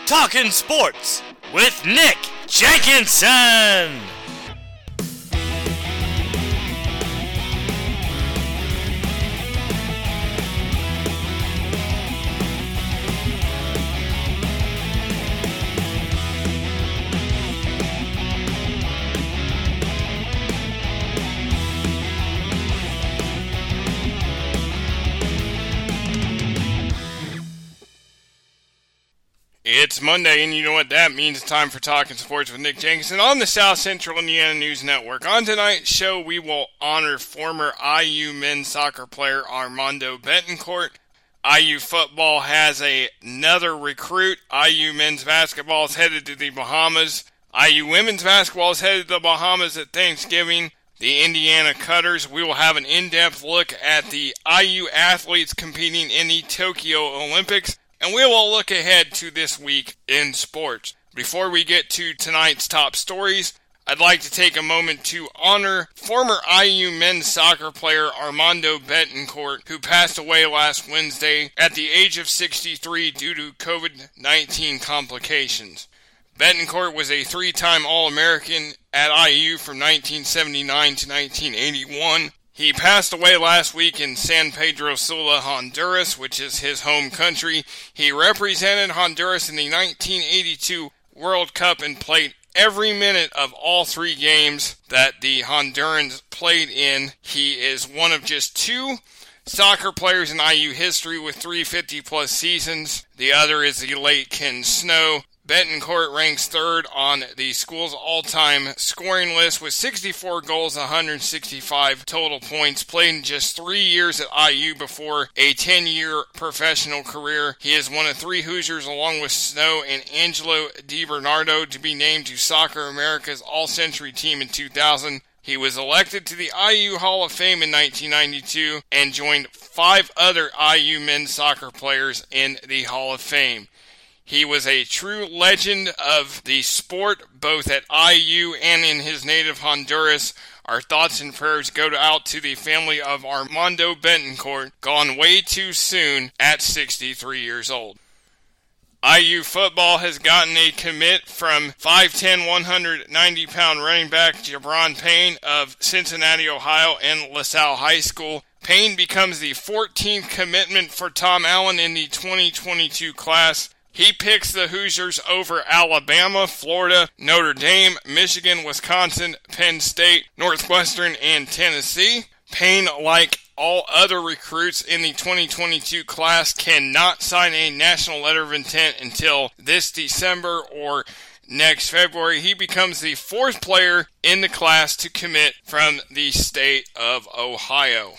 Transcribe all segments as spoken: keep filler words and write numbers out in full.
Talking Sports with Nick Jenkinson. It's Monday, and you know what that means. It's time for Talking Sports with Nick Jenkinson on the South Central Indiana News Network. On tonight's show, we will honor former I U men's soccer player Armando Betancourt. I U football has a, another recruit. I U men's basketball is headed to the Bahamas. I U women's basketball is headed to the Bahamas at Thanksgiving. The Indiana Cutters, we will have an in-depth look at the I U athletes competing in the Tokyo Olympics. And we will look ahead to this week in sports. Before we get to tonight's top stories, I'd like to take a moment to honor former I U men's soccer player Armando Betancourt, who passed away last Wednesday at the age of sixty-three due to covid nineteen complications. Betancourt was a three-time All-American at I U from nineteen seventy-nine to nineteen eighty-one. He passed away last week in San Pedro Sula, Honduras, which is his home country. He represented Honduras in the nineteen eighty-two World Cup and played every minute of all three games that the Hondurans played in. He is one of just two soccer players in I U history with three fifty-plus seasons. The other is the late Ken Snow. Betancourt ranks third on the school's all-time scoring list with sixty-four goals, one hundred sixty-five total points. Played in just three years at I U before a ten-year professional career. He is one of three Hoosiers, along with Snow and Angelo DiBernardo, to be named to Soccer America's All-Century team in two thousand. He was elected to the I U Hall of Fame in nineteen ninety-two and joined five other I U men's soccer players in the Hall of Fame. He was a true legend of the sport, both at I U and in his native Honduras. Our thoughts and prayers go out to the family of Armando Betancourt, gone way too soon at sixty-three years old. I U football has gotten a commit from five ten, one hundred ninety pound running back Jabron Payne of Cincinnati, Ohio, and LaSalle High School. Payne becomes the fourteenth commitment for Tom Allen in the twenty twenty-two class. He picks the Hoosiers over Alabama, Florida, Notre Dame, Michigan, Wisconsin, Penn State, Northwestern, and Tennessee. Payne, like all other recruits in the twenty twenty-two class, cannot sign a national letter of intent until this December or next February. He becomes the fourth player in the class to commit from the state of Ohio.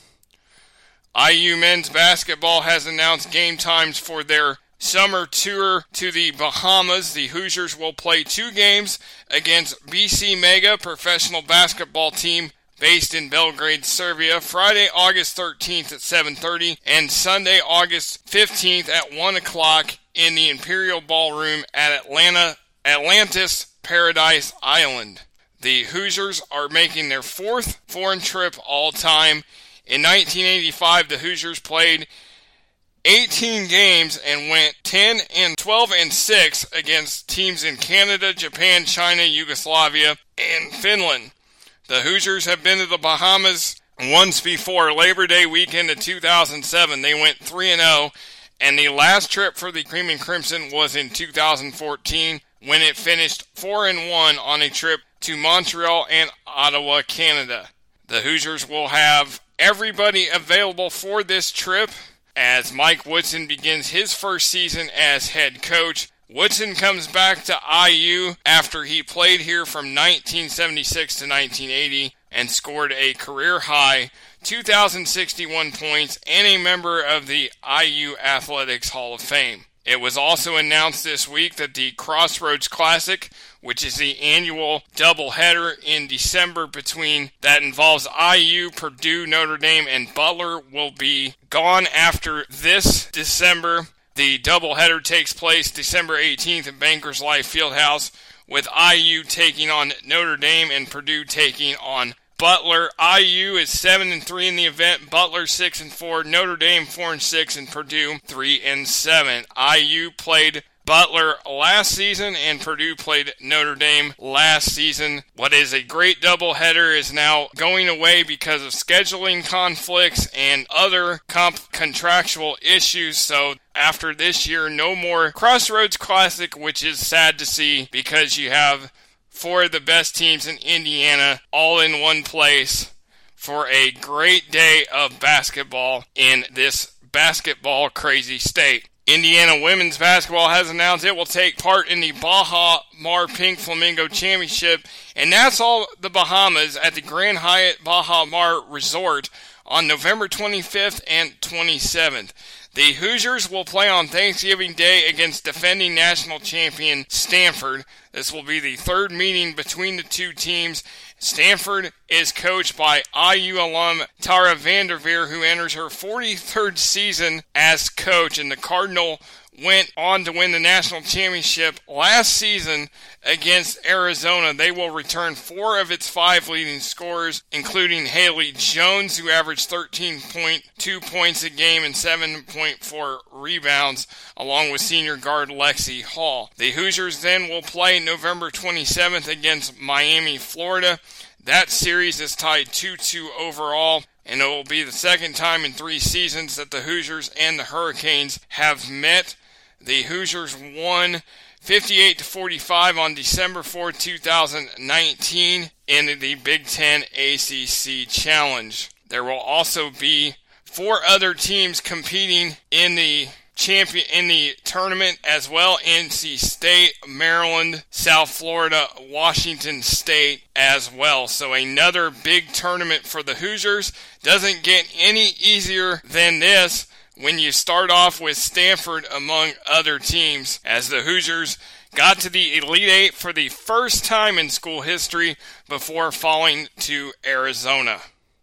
I U men's basketball has announced game times for their summer tour to the Bahamas. The Hoosiers will play two games against B C Mega, professional basketball team based in Belgrade, Serbia, Friday, August thirteenth at seven thirty, and Sunday, August fifteenth at one o'clock in the Imperial Ballroom at Atlanta, Atlantis Paradise Island. The Hoosiers are making their fourth foreign trip all time. In nineteen eighty-five, the Hoosiers played eighteen games and went ten and twelve and six against teams in Canada, Japan, China, Yugoslavia, and Finland. The Hoosiers have been to the Bahamas once before. Labor Day weekend of two thousand seven, they went three and oh, and the last trip for the Cream and Crimson was in two thousand fourteen when it finished four and one on a trip to Montreal and Ottawa, Canada. The Hoosiers will have everybody available for this trip as Mike Woodson begins his first season as head coach. Woodson comes back to I U after he played here from nineteen seventy-six to nineteen eighty and scored a career-high two thousand sixty-one points and a member of the I U Athletics Hall of Fame. It was also announced this week that the Crossroads Classic, which is the annual doubleheader in December between that involves I U, Purdue, Notre Dame, and Butler, will be gone after this December. The doubleheader takes place December eighteenth at Bankers Life Fieldhouse, with I U taking on Notre Dame and Purdue taking on Butler. I U is seven and three in the event, Butler six and four, Notre Dame four and six, and Purdue three and seven. I U played Butler last season, and Purdue played Notre Dame last season. What is a great doubleheader is now going away because of scheduling conflicts and other comp- contractual issues. So after this year, no more Crossroads Classic, which is sad to see because you have four of the best teams in Indiana all in one place for a great day of basketball in this basketball crazy state. Indiana women's basketball has announced it will take part in the Baha Mar Pink Flamingo Championship in Nassau, the Bahamas at the Grand Hyatt Baha Mar Resort on November twenty-fifth and twenty-seventh. The Hoosiers will play on Thanksgiving Day against defending national champion Stanford. This will be the third meeting between the two teams. Stanford is coached by I U alum Tara Vanderveer, who enters her forty-third season as coach, and the Cardinal went on to win the national championship last season against Arizona. They will return four of its five leading scorers, including Haley Jones, who averaged thirteen point two points a game and seven point four rebounds, along with senior guard Lexi Hall. The Hoosiers then will play November twenty-seventh against Miami, Florida. That series is tied two two overall, and it will be the second time in three seasons that the Hoosiers and the Hurricanes have met. The Hoosiers won fifty-eight to forty-five on December fourth, two thousand nineteen in the Big Ten A C C Challenge. There will also be four other teams competing in the champion in the tournament as well: N C State, Maryland, South Florida, Washington State as well. So another big tournament for the Hoosiers. Doesn't get any easier than this when you start off with Stanford among other teams, as the Hoosiers got to the Elite Eight for the first time in school history before falling to Arizona.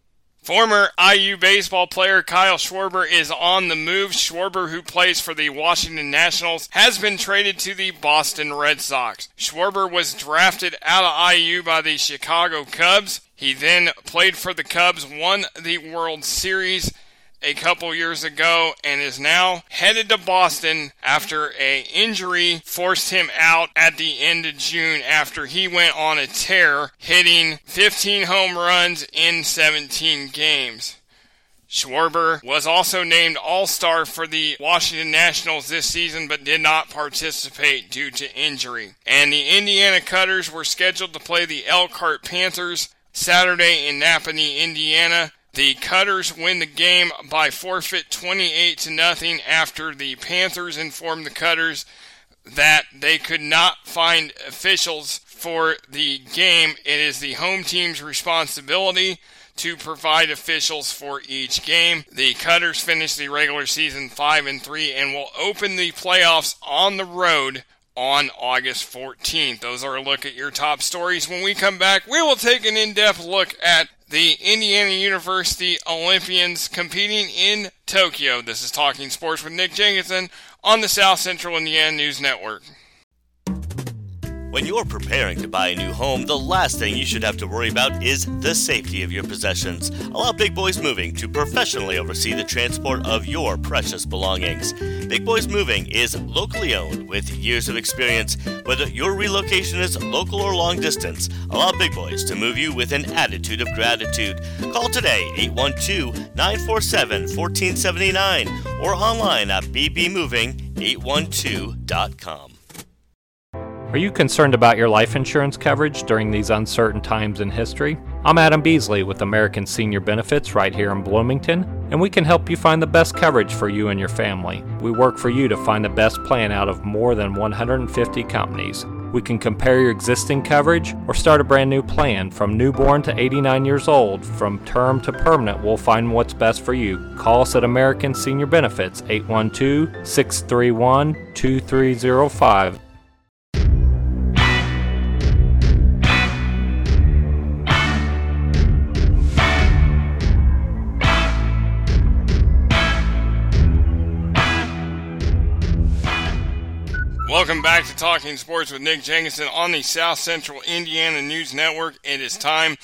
Former I U baseball player Kyle Schwarber is on the move. Schwarber, who plays for the Washington Nationals, has been traded to the Boston Red Sox. Schwarber was drafted out of I U by the Chicago Cubs. He then played for the Cubs, won the World Series a couple years ago, and is now headed to Boston after an injury forced him out at the end of June after he went on a tear, hitting fifteen home runs in seventeen games. Schwarber was also named All-Star for the Washington Nationals this season, but did not participate due to injury. And the Indiana Cutters were scheduled to play the Elkhart Panthers Saturday in Napanee, Indiana. The Cutters win the game by forfeit twenty-eight to nothing after the Panthers informed the Cutters that they could not find officials for the game. It is the home team's responsibility to provide officials for each game. The Cutters finished the regular season five and three and will open the playoffs on the road on August fourteenth. Those are a look at your top stories. When we come back, we will take an in-depth look at the Indiana University Olympians competing in Tokyo. This is Talking Sports with Nick Jenkinson on the South Central Indiana News Network. When you're preparing to buy a new home, the last thing you should have to worry about is the safety of your possessions. Allow Big Boys Moving to professionally oversee the transport of your precious belongings. Big Boys Moving is locally owned with years of experience. Whether your relocation is local or long distance, allow Big Boys to move you with an attitude of gratitude. Call today, eight one two, nine four seven, one four seven nine, or online at b b moving eight one two dot com. Are you concerned about your life insurance coverage during these uncertain times in history? I'm Adam Beasley with American Senior Benefits right here in Bloomington, and we can help you find the best coverage for you and your family. We work for you to find the best plan out of more than one hundred fifty companies. We can compare your existing coverage or start a brand new plan. From newborn to eighty-nine years old, from term to permanent, we'll find what's best for you. Call us at American Senior Benefits, eight one two, six three one, two three zero five. Welcome back to Talking Sports with Nick Jenkinson on the South Central Indiana News Network. It is time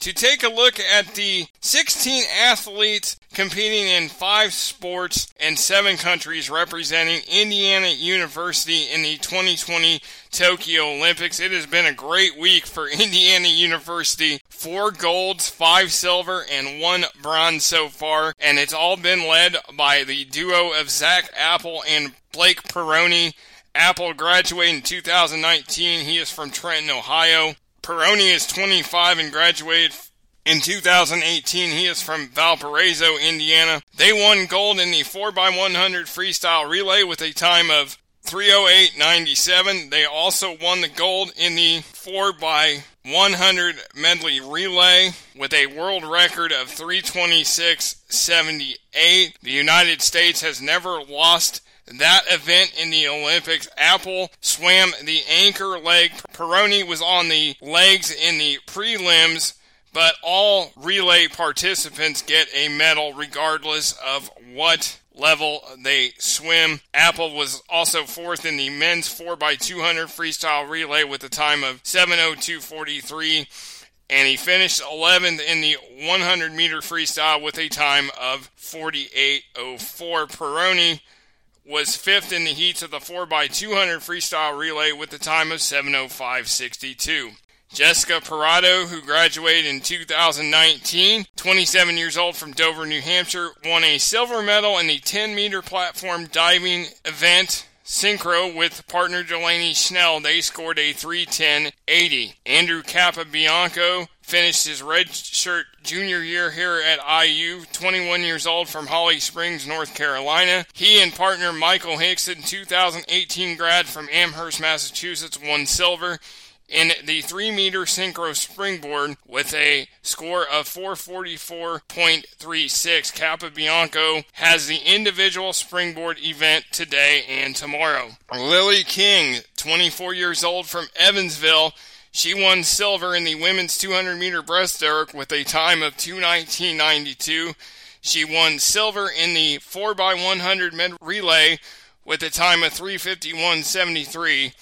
to take a look at the sixteen athletes competing in five sports and seven countries representing Indiana University in the twenty twenty Tokyo Olympics. It has been a great week for Indiana University. Four golds, five silver, and one bronze so far, and it's all been led by the duo of Zach Apple and Blake Peroni. Apple graduated in two thousand nineteen. He is from Trenton, Ohio. Peroni is twenty-five and graduated in two thousand eighteen. He is from Valparaiso, Indiana. They won gold in the four by one hundred freestyle relay with a time of three oh eight ninety-seven. They also won the gold in the four by one hundred medley relay with a world record of three twenty-six seventy-eight. The United States has never lost that event in the Olympics. Apple swam the anchor leg. Peroni was on the legs in the prelims, but all relay participants get a medal regardless of what level they swim. Apple was also fourth in the men's four by two hundred freestyle relay with a time of seven oh two forty-three, and he finished eleventh in the one hundred meter freestyle with a time of forty-eight oh four. Peroni was fifth in the heats of the four by two hundred freestyle relay with a time of seven oh five sixty-two. Jessica Parado, who graduated in two thousand nineteen, twenty-seven years old from Dover, New Hampshire, won a silver medal in the ten meter platform diving event synchro with partner Delaney Schnell. They scored a three ten eighty. Andrew Capabianco finished his redshirt junior year here at I U, twenty-one years old from Holly Springs, North Carolina. He and partner Michael Hickson, two thousand eighteen grad from Amherst, Massachusetts, won silver in the three meter synchro springboard with a score of four forty-four point three six. Capabianco has the individual springboard event today and tomorrow. Lily King, twenty-four years old from Evansville, she won silver in the women's two hundred meter breaststroke with a time of two nineteen ninety-two. She won silver in the four by one hundred med relay with a time of three fifty-one seventy-three.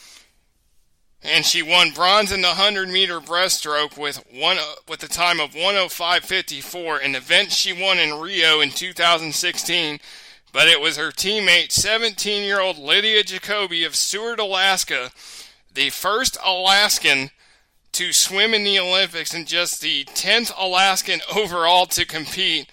And she won bronze in the one hundred meter breaststroke with one with a time of one oh five fifty-four, an event she won in Rio in two thousand sixteen. But it was her teammate, seventeen-year-old Lydia Jacoby of Seward, Alaska, the first Alaskan to swim in the Olympics and just the tenth Alaskan overall to compete,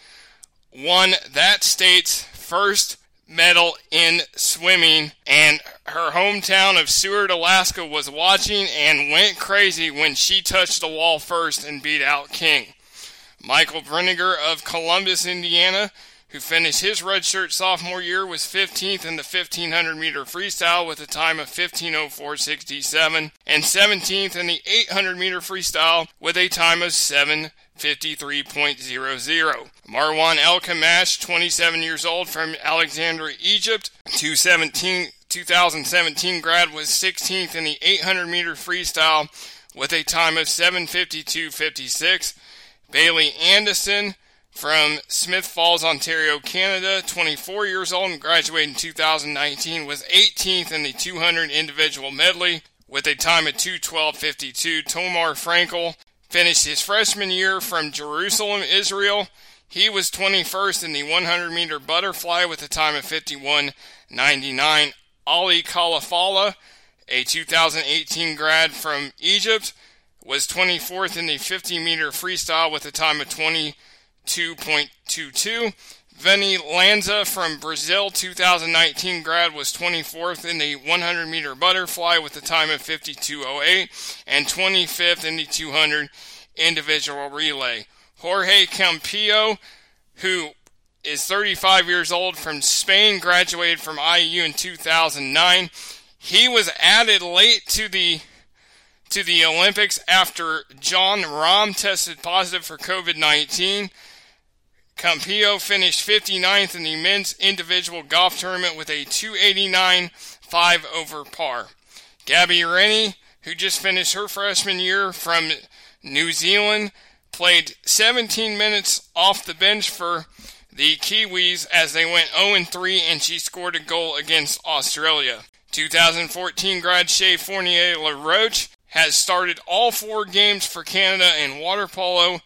won that state's first medal in swimming, and her hometown of Seward, Alaska was watching and went crazy when she touched the wall first and beat out King. Michael Brinegar of Columbus, Indiana, who finished his redshirt sophomore year, was fifteenth in the fifteen hundred meter freestyle with a time of fifteen oh four sixty-seven, and seventeenth in the eight hundred meter freestyle with a time of seven fifty-three point oh oh. Marwan El Kamash, twenty-seven years old from Alexandria, Egypt, two thousand seventeen grad, was sixteenth in the eight hundred meter freestyle with a time of seven fifty-two fifty-six. Bailey Anderson from Smith Falls, Ontario, Canada, twenty-four years old and graduated in two thousand nineteen, was eighteenth in the two hundred individual medley with a time of two twelve fifty-two. Tomar Frankel finished his freshman year from Jerusalem, Israel. He was twenty-first in the one hundred meter butterfly with a time of fifty-one ninety-nine. Ali Kalafala, a two thousand eighteen grad from Egypt, was twenty-fourth in the fifty meter freestyle with a time of twenty-two point two two. Veni Lanza from Brazil, two thousand nineteen grad, was twenty-fourth in the one hundred meter butterfly with a time of fifty-two oh eight, and twenty-fifth in the two hundred individual relay. Jorge Campillo, who is thirty-five years old from Spain, graduated from I U in two thousand nine. He was added late to the to the Olympics after John Rahm tested positive for covid nineteen. Campillo finished fifty-ninth in the men's individual golf tournament with a two eighty-nine five over par. Gabby Rennie, who just finished her freshman year from New Zealand, played seventeen minutes off the bench for the Kiwis as they went oh and three, and she scored a goal against Australia. two thousand fourteen grad Shea Fournier-LaRoche has started all four games for Canada in water polo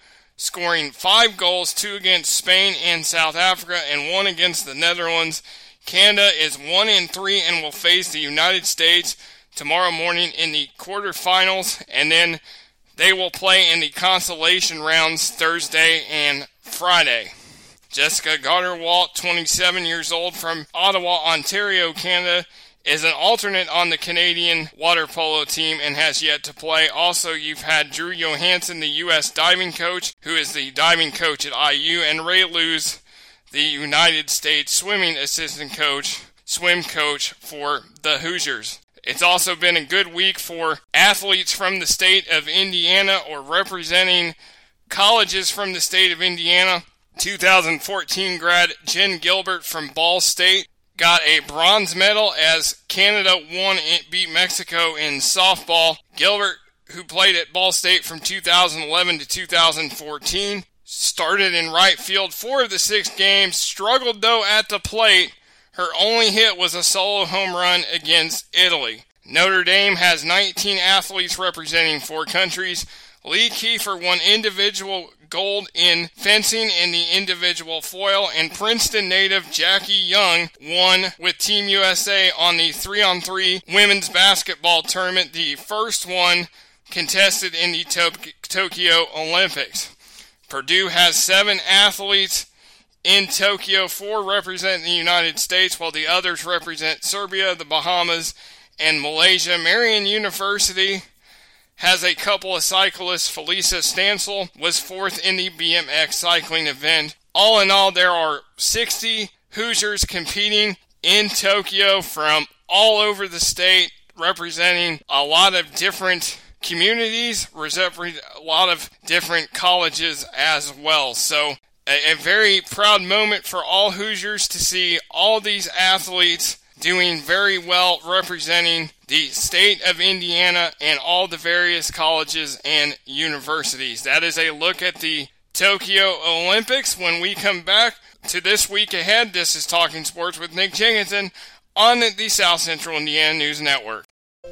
scoring five goals, two against Spain and South Africa, and one against the Netherlands. Canada is one and three and will face the United States tomorrow morning in the quarterfinals, and then they will play in the consolation rounds Thursday and Friday. Jessica Gardner-Walt, twenty-seven years old, from Ottawa, Ontario, Canada, is an alternate on the Canadian water polo team and has yet to play. Also, you've had Drew Johansson, the U S diving coach, who is the diving coach at I U, and Ray Lewis, the United States swimming assistant coach, swim coach for the Hoosiers. It's also been a good week for athletes from the state of Indiana or representing colleges from the state of Indiana. two thousand fourteen grad Jen Gilbert from Ball State got a bronze medal as Canada won and beat Mexico in softball. Gilbert, who played at Ball State from two thousand eleven to two thousand fourteen, started in right field four of the six games, struggled though at the plate. Her only hit was a solo home run against Italy. Notre Dame has nineteen athletes representing four countries. Lee Kiefer won individual gold in fencing in the individual foil, and Princeton native Jackie Young won with Team U S A on the three on three women's basketball tournament, the first one contested in the to- Tokyo Olympics. Purdue has seven athletes in Tokyo. Four represent the United States, while the others represent Serbia, the Bahamas, and Malaysia. Marian University has a couple of cyclists. Felisa Stansel was fourth in the B M X cycling event. All in all, there are sixty Hoosiers competing in Tokyo from all over the state, representing a lot of different communities, representing a lot of different colleges as well. So a, a very proud moment for all Hoosiers to see all these athletes doing very well, representing the state of Indiana and all the various colleges and universities. That is a look at the Tokyo Olympics. When we come back to this week ahead, this is Talking Sports with Nick Jenkinson on the South Central Indiana News Network.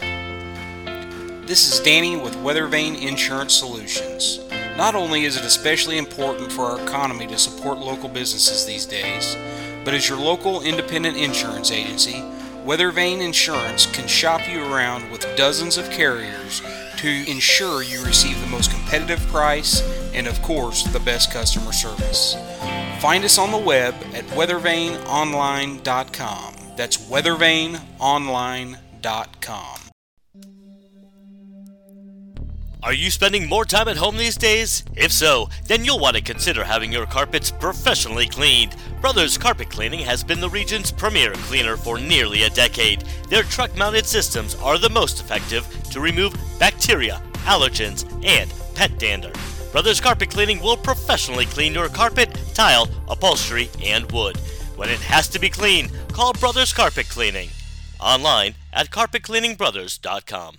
This is Danny with Weathervane Insurance Solutions. Not only is it especially important for our economy to support local businesses these days, but as your local independent insurance agency, Weathervane Insurance can shop you around with dozens of carriers to ensure you receive the most competitive price and, of course, the best customer service. Find us on the web at weathervane online dot com. That's weathervane online dot com. Are you spending more time at home these days? If so, then you'll want to consider having your carpets professionally cleaned. Brothers Carpet Cleaning has been the region's premier cleaner for nearly a decade. Their truck-mounted systems are the most effective to remove bacteria, allergens, and pet dander. Brothers Carpet Cleaning will professionally clean your carpet, tile, upholstery, and wood. When it has to be clean, call Brothers Carpet Cleaning. Online at carpet cleaning brothers dot com.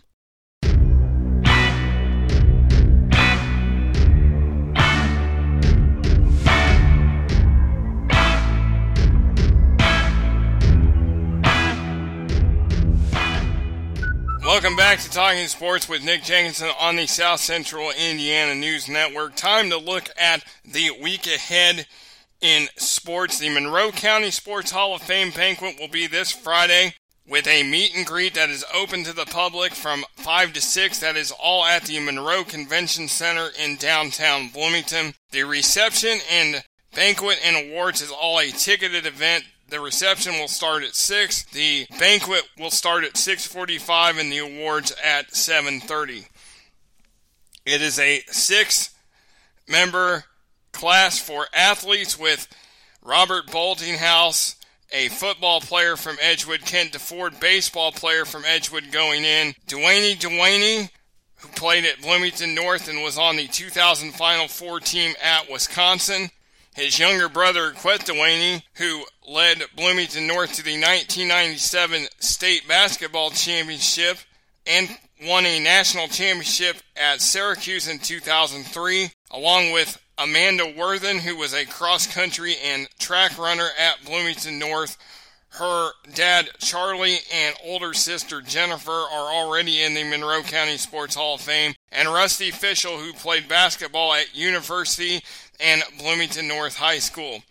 Welcome back to Talking Sports with Nick Jenkinson on the South Central Indiana News Network. Time to look at the week ahead in sports. The Monroe County Sports Hall of Fame banquet will be this Friday with a meet and greet that is open to the public from five to six. That is all at the Monroe Convention Center in downtown Bloomington. The reception and banquet and awards is all a ticketed event. The reception will start at six. The banquet will start at six forty-five and the awards at seven thirty. It is a six-member class for athletes with Robert Boltinghouse, a football player from Edgewood, Kent DeFord, baseball player from Edgewood going in, Dwayne Dwayne, who played at Bloomington North and was on the two thousand Final Four team at Wisconsin, his younger brother, Quet Dwayne, who led Bloomington North to the nineteen ninety-seven state basketball championship and won a national championship at Syracuse in two thousand three, along with Amanda Worthen, who was a cross-country and track runner at Bloomington North. Her dad, Charlie, and older sister, Jennifer, are already in the Monroe County Sports Hall of Fame. And Rusty Fischel, who played basketball at University and Bloomington North High School.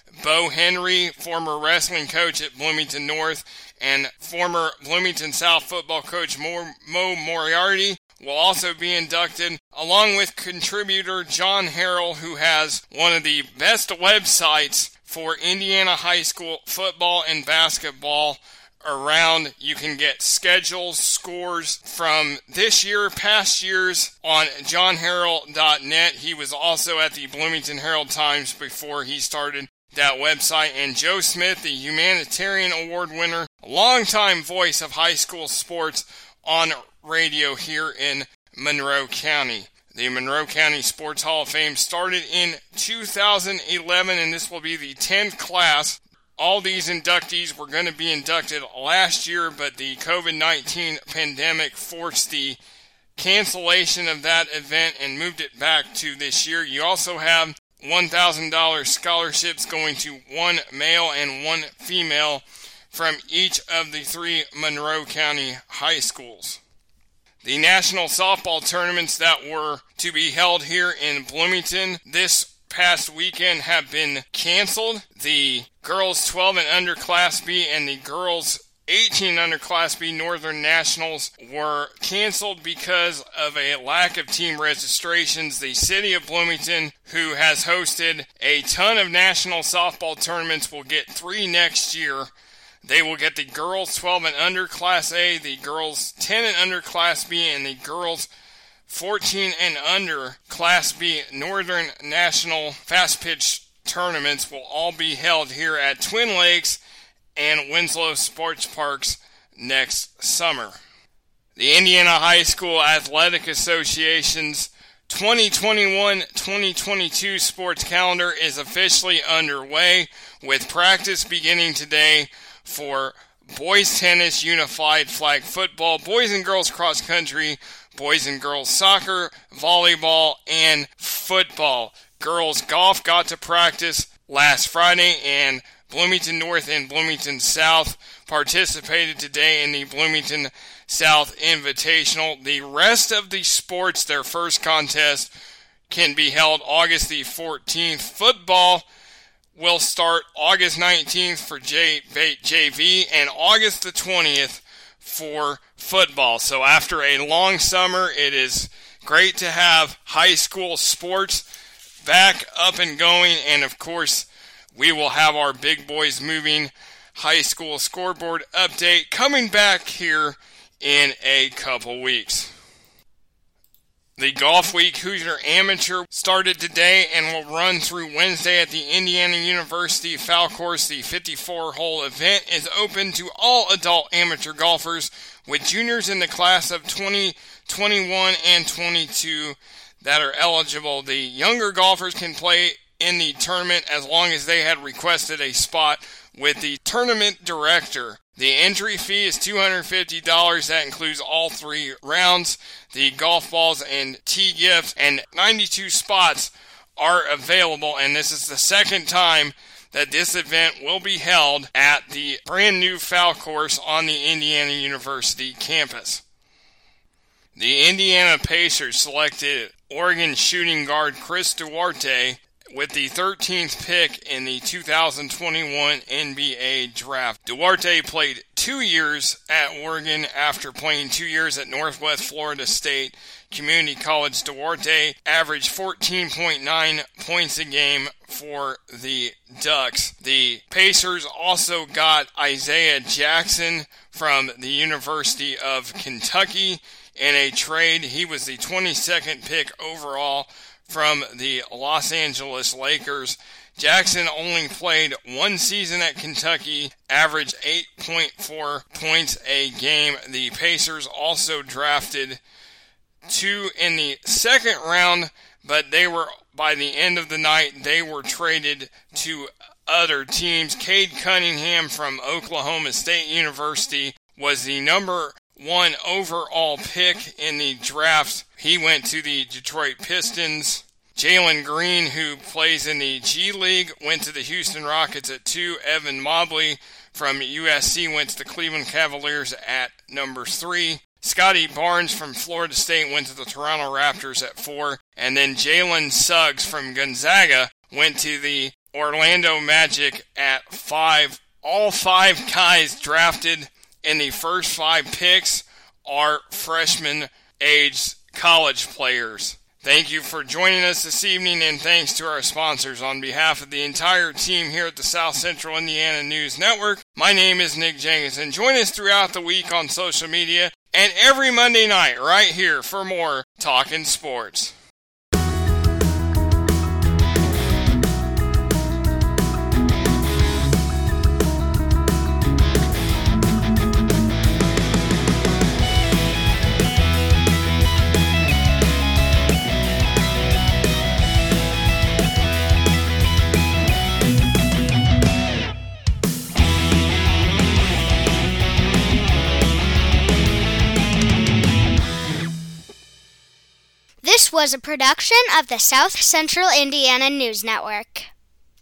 Bo Henry, former wrestling coach at Bloomington North, and former Bloomington South football coach Mo, Mo Moriarty will also be inducted, along with contributor John Harrell, who has one of the best websites for Indiana high school football and basketball around. You can get schedules, scores from this year, past years on john harrell dot net. He was also at the Bloomington Herald-Times before he started that website. And Joe Smith, the Humanitarian Award winner, longtime voice of high school sports on radio here in Monroe County. The Monroe County Sports Hall of Fame started in two thousand eleven, and this will be the tenth class. All these inductees were going to be inducted last year, but the covid nineteen pandemic forced the cancellation of that event and moved it back to this year. You also have one thousand dollars scholarships going to one male and one female from each of the three Monroe County high schools. The national softball tournaments that were to be held here in Bloomington this past weekend have been canceled. The girls twelve and under Class B and the girls eighteen under Class B Northern Nationals were canceled because of a lack of team registrations. The city of Bloomington, who has hosted a ton of national softball tournaments, will get three next year. They will get the girls twelve and under Class A, the girls ten and under Class B, and the girls fourteen and under Class B Northern National Fast Pitch tournaments will all be held here at Twin Lakes and Winslow Sports Parks next summer. The Indiana High School Athletic Association's twenty twenty-one twenty twenty-two sports calendar is officially underway, with practice beginning today for boys tennis, unified flag football, boys and girls cross country, boys and girls soccer, volleyball, and football. Girls golf got to practice last Friday, and Bloomington North and Bloomington South participated today in the Bloomington South Invitational. The rest of the sports, their first contest, can be held August the fourteenth. Football will start August nineteenth for J- JV and August the twentieth for football. So after a long summer, it is great to have high school sports back up and going. And of course, we will have our Big Boys Moving high school scoreboard update coming back here in a couple weeks. The Golf Week Hoosier Amateur started today and will run through Wednesday at the Indiana University Foul Course. The fifty-four hole event is open to all adult amateur golfers, with juniors in the class of twenty, twenty-one, and twenty-two that are eligible. The younger golfers can play in the tournament as long as they had requested a spot with the tournament director. The entry fee is two hundred fifty dollars. That includes all three rounds, the golf balls and tee gifts, and ninety-two spots are available. And this is the second time that this event will be held at the brand new foul course on the Indiana University campus. The Indiana Pacers selected Oregon shooting guard Chris Duarte with the thirteenth pick in the two thousand twenty-one N B A draft. Duarte played two years at Oregon after playing two years at Northwest Florida State Community College. Duarte averaged fourteen point nine points a game for the Ducks. The Pacers also got Isaiah Jackson from the University of Kentucky in a trade. He was the twenty-second pick overall from the Los Angeles Lakers. Jackson only played one season at Kentucky, averaged eight point four points a game. The Pacers also drafted two in the second round, but they were, by the end of the night, they were traded to other teams. Cade Cunningham from Oklahoma State University was the number one overall pick in the draft. He went to the Detroit Pistons. Jalen Green, who plays in the G League, went to the Houston Rockets at two. Evan Mobley from U S C went to the Cleveland Cavaliers at number three. Scotty Barnes from Florida State went to the Toronto Raptors at four. And then Jalen Suggs from Gonzaga went to the Orlando Magic at five. All five guys drafted in the first five picks are freshman-aged college players. Thank you for joining us this evening, and thanks to our sponsors. On behalf of the entire team here at the South Central Indiana News Network, my name is Nick Jenkins, and join us throughout the week on social media and every Monday night right here for more Talkin' Sports. This was a production of the South Central Indiana News Network.